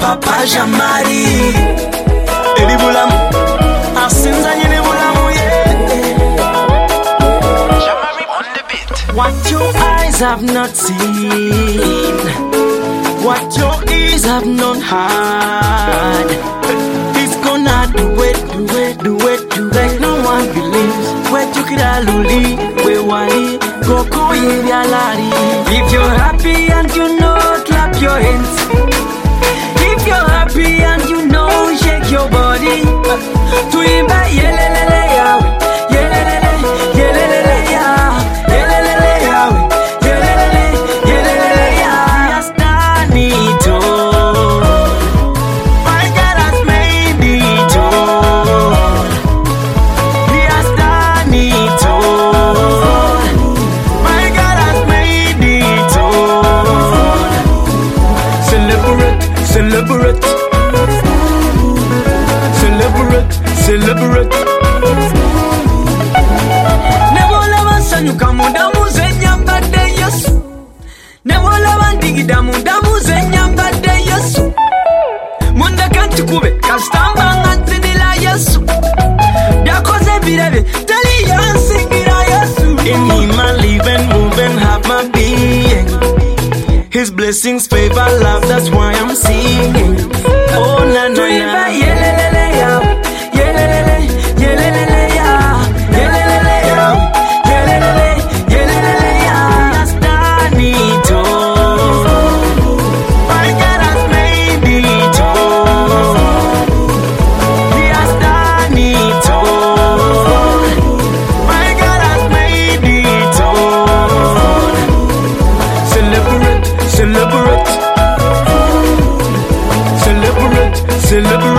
Papa Jamari Eli Bulamu Asinza nyine Bulamu Jamari on the beat. What your eyes have not seen, what your ears have not heard, it's gonna do it like no one believes. Where you could aluli, where wali, go yalari. If you're happy and you know, clap your hands. If you're happy and you know, shake your body. To imba yelelele yawe, yelelele, yelelele yawe, yelelele yawe, yelelele, yelelele yawe. Has done it all. My God has made it all. He has done it all. My God has made it all. Celebrate, celebrate, celebrate, celebrate. Nebola basanyuka mudamu zenyambadde Yesu. Nebola bandigida mudamu zenyambadde Yesu. Mundeka ntukube kasitamba nga nzinira Yesu. Byakoze birebe teri yansingira Yesu. In him I live and move and have my being. His blessings, favor, love, that's why I'm singing. Oh, na na na. Yelelele ya, yelelele, yelelele ya, yelelele ya, yelelele, yelelele ya. He has done it all. My God has made it all. He has done it all. My God has made it all. Celebrate, celebrate, celebrate, celebrate.